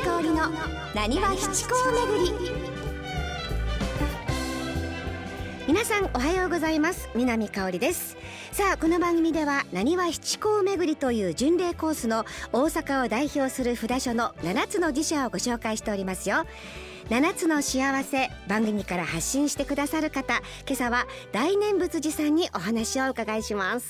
香織のなにわ七甲巡り。皆さんおはようございます。南香織です。さあ、この番組ではなにわ七甲巡りという巡礼コースの大阪を代表する札所の7つの寺社をご紹介しておりますよ。7つの幸せ、番組から発信してくださる方、今朝は大念仏寺さんにお話をお伺いします。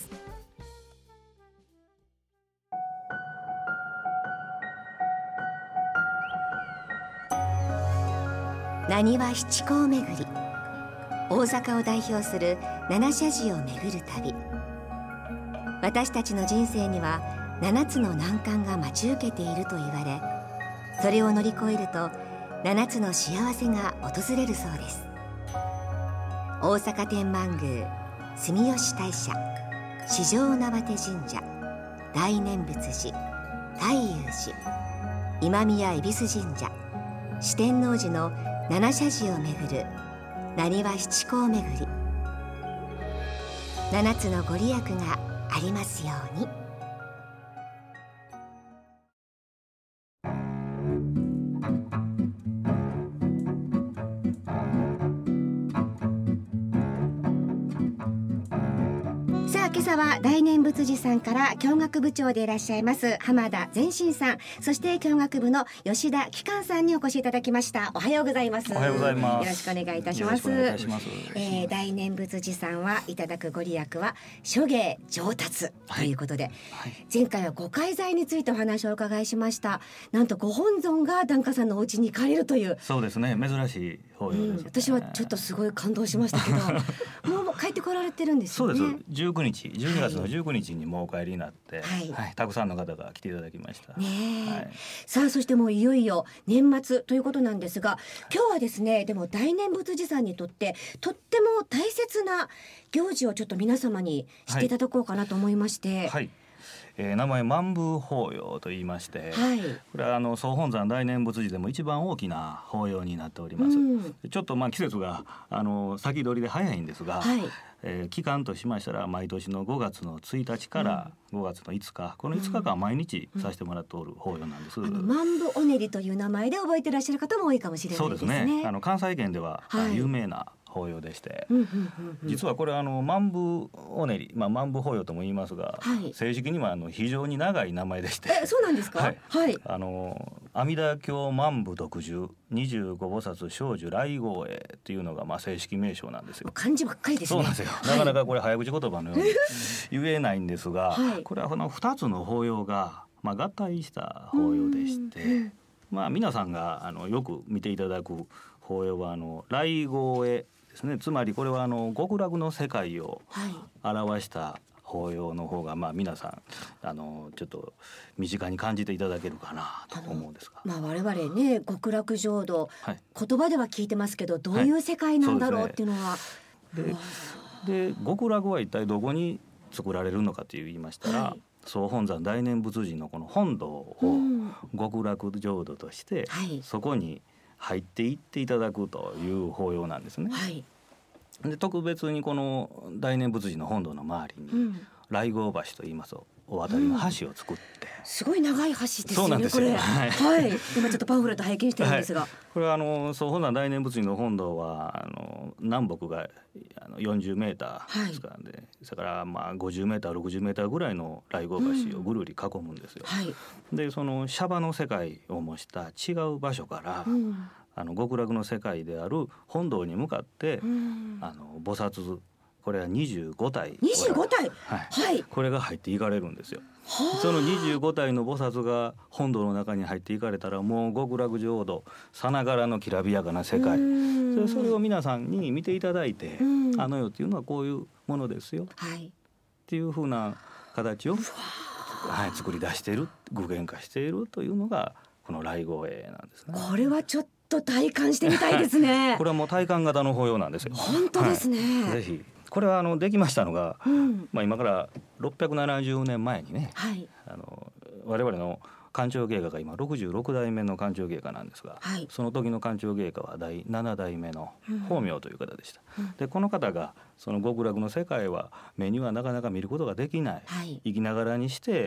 なにわ七甲巡り、大阪を代表する七社寺を巡る旅。私たちの人生には7つの難関が待ち受けていると言われ、それを乗り越えると7つの幸せが訪れるそうです。大阪天満宮、住吉大社、四条畷神社、大念仏寺、太遊寺、今宮恵比寿神社、四天王寺の7社寺を巡るなにわ七甲巡り。7つのご利益がありますように。さあ、今朝は大念仏寺さんから教学部長でいらっしゃいます浜田善信さん、そして教学部の吉田紀寛さんにお越しいただきました。おはようございます。 おはようございます。 よろしくお願いいたします。大念仏寺さんはいただくご利益は諸芸上達ということで、前回はご介在についてお話をお伺いしました。なんとご本尊が檀家さんのお家に行かれるという。 そうですね、珍しい法要です、 私はちょっとすごい感動しましたけどもう帰ってこられてるんですよね。 そうです。19日12月の19日にもうお帰りになって、たくさんの方が来ていただきました。 さあ、そしてもういよいよ年末ということなんですが、今日はですね、でも大念仏寺さんにとってとっても大切な行事をちょっと皆様に知っていただこうかなと思いまして、 名前万風法要と言いまして、これは総本山大念仏寺でも一番大きな法要になっております。ちょっと季節が先取りで早いんですが、期間としましたら毎年の5月の1日から5月の5日、この5日間毎日させてもらっておる法要なんです。 万風おねりという名前で覚えていらっしゃる方も多いかもしれないですね。 そうですね。関西圏では有名な法要でして、実はこれ万風おねり、万風法要とも言いますが、正式には非常に長い名前でして。 そうなんですか。 阿弥陀経万風読受25菩薩生寿来迎へっていうのが正式名称なんですよ。 漢字ばっかりですね。 そうなんですよ。なかなかこれ早口言葉のように言えないんですが、これは2つの法要が合体した法要でして、皆さんがよく見ていただく法要は来迎へですね。つまりこれは極楽の世界を表した法要の方が皆さんちょっと身近に感じていただけるかなと思うんですが、 我々ね、極楽浄土、言葉では聞いてますけど、どういう世界なんだろうっていうのは、 で極楽は一体どこに作られるのかと言いましたら、総本山大念仏寺のこの本堂を極楽浄土として、そこに入っていっていただくという法要なんですね。で、特別にこの大念仏寺の本堂の周りに来迎橋といいますお渡りの橋を作って、 すごい長い橋ですよね。 そうなんですよ。 今ちょっとパンフレット拝見してるんですが、 これは総本山大念仏寺の本堂は南北が40メーターですからね、それから50メーター60メーターぐらいの来迎橋をぐるり囲むんですよ。で、そのシャバの世界を模した違う場所から、極楽の世界である本堂に向かって、菩薩、これは25体、これが入っていかれるんですよ。その25体の菩薩が本堂の中に入っていかれたら、もう極楽浄土さながらのきらびやかな世界、それを皆さんに見ていただいて、あの世っていうのはこういうものですよ、っていうふうな形を、作り出している、具現化しているというのがこの来迎へなんですね。 これはちょっと体感してみたいですね。 これはもう体感型の法要なんですよ。 本当ですね。 ぜひ。これはできましたのが、今から670年前にね、我々の官庁芸家が今66代目の官庁芸家なんですが、その時の官庁芸家は第7代目の法明という方でした。で、この方がその極楽の世界は目にはなかなか見ることができない、生きながらにして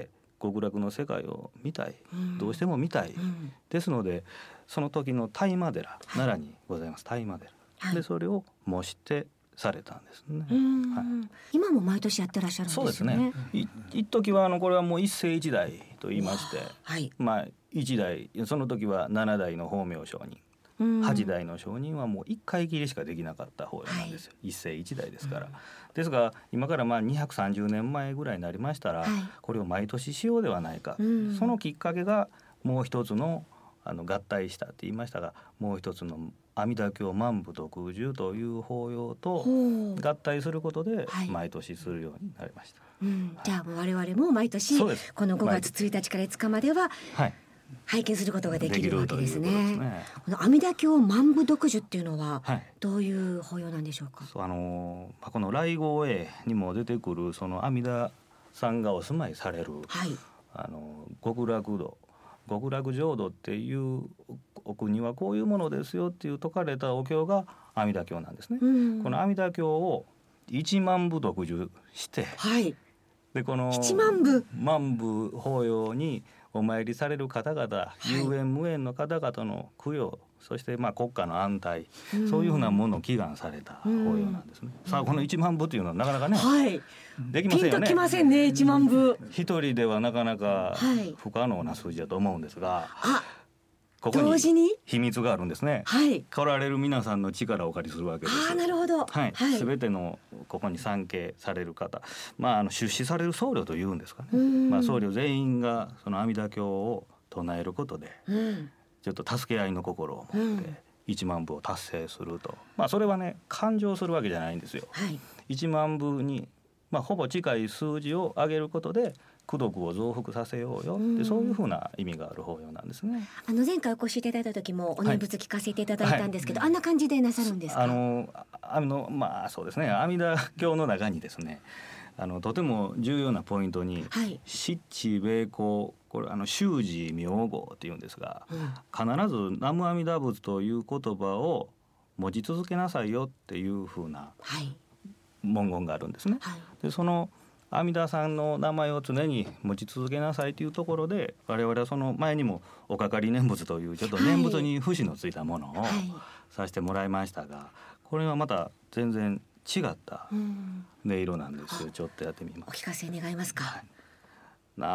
極楽の世界を見たい、どうしても見たい、ですのでその時の大麻寺、奈良にございます大麻寺、でそれを模してされたんですね。 今も毎年やってらっしゃるんですよね。 そうですね。一時はこれはもう一世一代と言いまして、一代、その時は7代の法明上人、8代の上人はもう1回きりしかできなかった法要なんですよ、一世一代ですから。ですが今から230年前ぐらいになりましたら、これを毎年しようではないか、そのきっかけがもう一つの合体したって言いましたが、もう一つの阿弥陀経万部徳寿という法要と合体することで毎年するようになりました。 じゃあ我々も毎年この5月1日から5日までは拝見することができるわけですね。この阿弥陀経万部読寿っていうのはどういう法要なんでしょうか。 この来号へにも出てくるその阿弥陀さんがお住まいされる、極楽土、極楽浄土っていうお国はこういうものですよっていう説かれたお経が阿弥陀経なんですね。この阿弥陀経を1万部読寿して、でこの万部法要にお参りされる方々、有縁無縁の方々の供養、そして国家の安泰、そういうふうなものを祈願された法要なんですね。さあこの1万部というのはなかなかね、できませんよね。 ピンときませんね。1万部一人ではなかなか不可能な数字だと思うんですが、ここに秘密があるんですね。来られる皆さんの力をお借りするわけです。 なるほど。 全てのここに参詣される方、出資される僧侶というんですかね、僧侶全員がその阿弥陀経を唱えることで、ちょっと助け合いの心を持って1万部を達成すると、それはね勘定するわけじゃないんですよ。1万部にほぼ近い数字を上げることで功徳を増幅させようよって、そういうふうな意味がある法要なんですね。 前回お越しいただいた時もお念仏聞かせていただいたんですけど、あんな感じでなさるんですか。 そうですね、阿弥陀経の中にですね、とても重要なポイントに、七智名行、これ修持名号っていうんですが、必ず南無阿弥陀仏という言葉を持ち続けなさいよっていうふうな文言があるんですね。でその阿弥陀さんの名前を常に持ち続けなさいというところで、我々はその前にもおかかり念仏というちょっと念仏に節のついたものをさせてもらいましたが、これはまた全然違った音色なんですよ。ちょっとやってみます。 お聞かせ願いますか。 ナ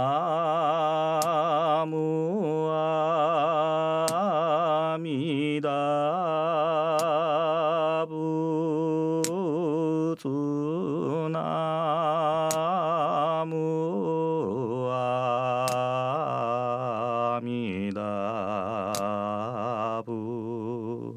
ムアミダ仏ナムアミダ仏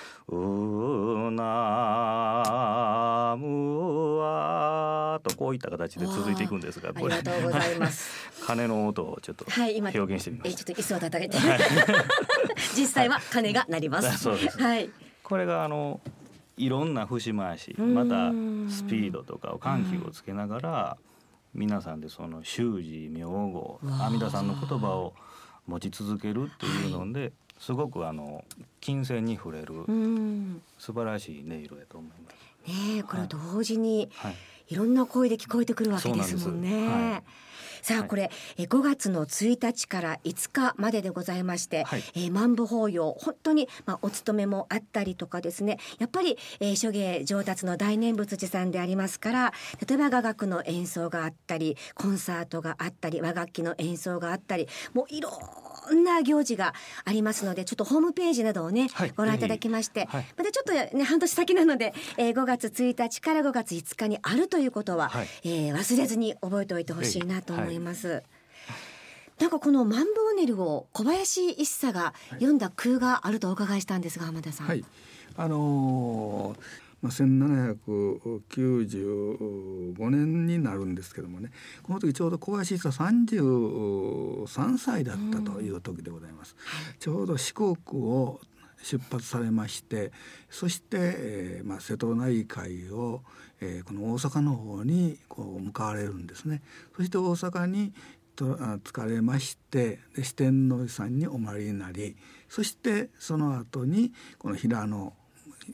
ナムアとこういった形で続いていくんですが、これありがとうございます鐘の音をちょっと表現してみました。 ちょっと椅子を叩いて実際は鐘が鳴ります。 そうです、これがいろんな節回し、またスピードとかを緩急をつけながら、皆さんでその修持名号、阿弥陀さんの言葉を持ち続けるっていうので、すごく金銭に触れる素晴らしい音色だと思います。 これ同時にいろんな声で聞こえてくるわけですもんね。さあこれ5月の1日から5日まででございまして、万部法要、本当にお勤めもあったりとかですね、やっぱり諸芸上達の大念仏寺さんでありますから、例えば雅楽の演奏があったり、コンサートがあったり、和楽器の演奏があったり、もういろんな行事がありますので、ちょっとホームページなどをね、ご覧いただきまして、またちょっとね半年先なので、5月1日から5月5日にあるということは、忘れずに覚えておいてほしいなと思います。なんかこの万部オネルを小林一茶が読んだ句があるとお伺いしたんですが、浜田さん。 1795年になるんですけどもね、この時ちょうど小林一茶33歳だったという時でございます。ちょうど四国を出発されまして、そして、瀬戸内海を、この大阪の方に向かわれるんですね。そして大阪に疲れまして、で四天王さんにお参りになり、そしてその後にこの平野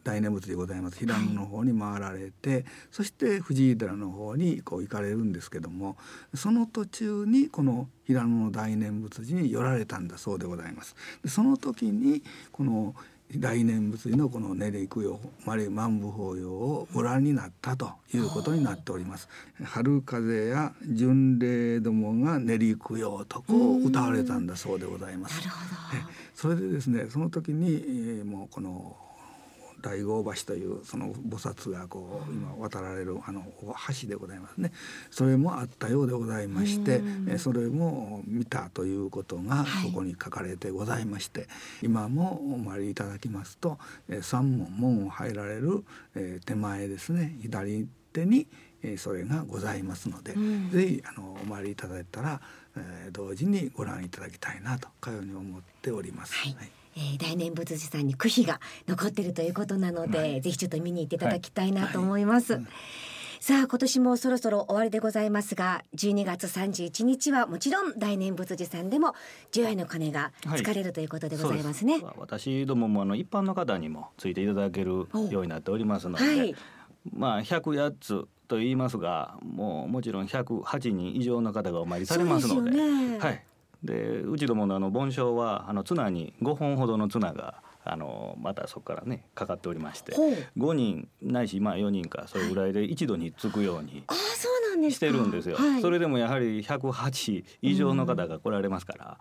大念仏でございます平野の方に回られて、そして藤井寺の方に行かれるんですけども、その途中にこの平野の大念仏寺に寄られたんだそうでございます。でその時にこの大念仏寺のこの練り供養万部法要をご覧になったということになっております。春風や巡礼どもが練り供養とこう歌われたんだそうでございます。 なるほど。 それでですね、その時に、もうこの大号橋というその菩薩がこう今渡られる橋でございますね。それもあったようでございまして、それも見たということがそこに書かれてございまして、今もお参りいただきますと、三門を入られる手前ですね、左手にそれがございますので、ぜひお参りいただいたら、同時にご覧いただきたいなとかように思っております。 大念仏寺さんに句碑が残っているということなので、ぜひちょっと見に行っていただきたいなと思います。さあ今年もそろそろ終わりでございますが、12月31日はもちろん大念仏寺さんでも十夜の鐘がつかれるということでございますね。 私どもも一般の方にもついていただけるようになっておりますので、108つと言いますが、もちろん108人以上の方がお参りされますので、でうちどもの盆栽は綱に5本ほどの綱がまたそこからねかかっておりまして、5人ないし4人かそれぐらいで一度につくようにしてるんですよ。それでもやはり108以上の方が来られますから、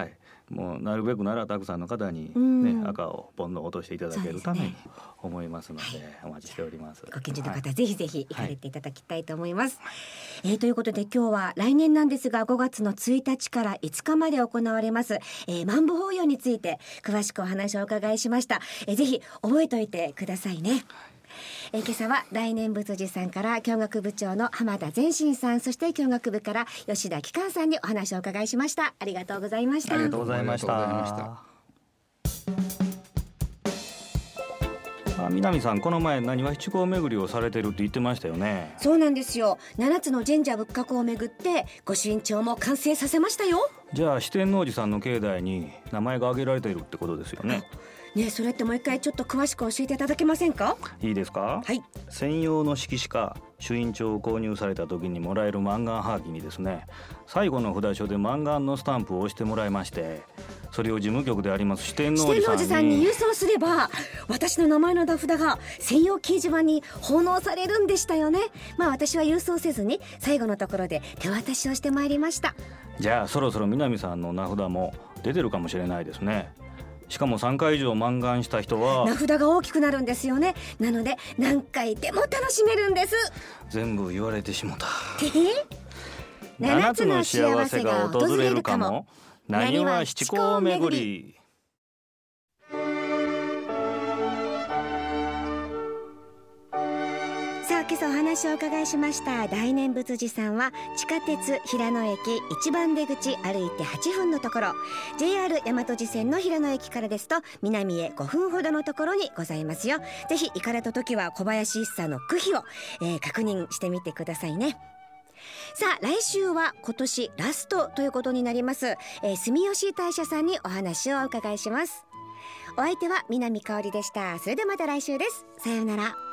もうなるべくならたくさんの方に、赤を煩悩を落としていただけるために思いますので、お待ちしております。 ご近所の方、ぜひぜひ行かれていただきたいと思います。ということで今日は来年なんですが5月の1日から5日まで行われます、万部法要について詳しくお話をお伺いしました。ぜひ覚えておいてくださいね。今朝は大念仏寺さんから教学部長の浜田善信さん、そして教学部から吉田紀寛さんにお話をお伺いしました。ありがとうございました。 ありがとうございました。南さん、この前なにわ七公巡りをされてるって言ってましたよね。 そうなんですよ。7つの神社仏閣を巡って御朱印帳も完成させましたよ。 じゃあ四天王寺さんの境内に名前が挙げられているってことですよね。 それってもう一回ちょっと詳しく教えていただけませんか。 いいですか。専用の色紙か朱印帳を購入された時にもらえる満願はがきにですね、最後の札所で満願のスタンプを押してもらいまして、それを事務局であります四天王寺さんに郵送すれば、私の名前の名札が専用掲示板に奉納されるんでしたよね。私は郵送せずに最後のところで手渡しをしてまいりました。 じゃあそろそろ南さんの名札も出てるかもしれないですね。しかも3回以上満願した人は名札が大きくなるんですよね。なので何回でも楽しめるんです。 全部言われてしもた。7つの幸せが訪れるかも、なにわ七公巡り。 今朝お話をお伺いしました大念仏寺さんは地下鉄平野駅1番出口歩いて8分のところ、 JR 大和路線の平野駅からですと南へ5分ほどのところにございますよ。ぜひ行かれた時は小林一茶の句碑を、確認してみてくださいね。さあ来週は今年ラストということになります、住吉大社さんにお話をお伺いします。お相手は南香織でした。それではまた来週です。さようなら。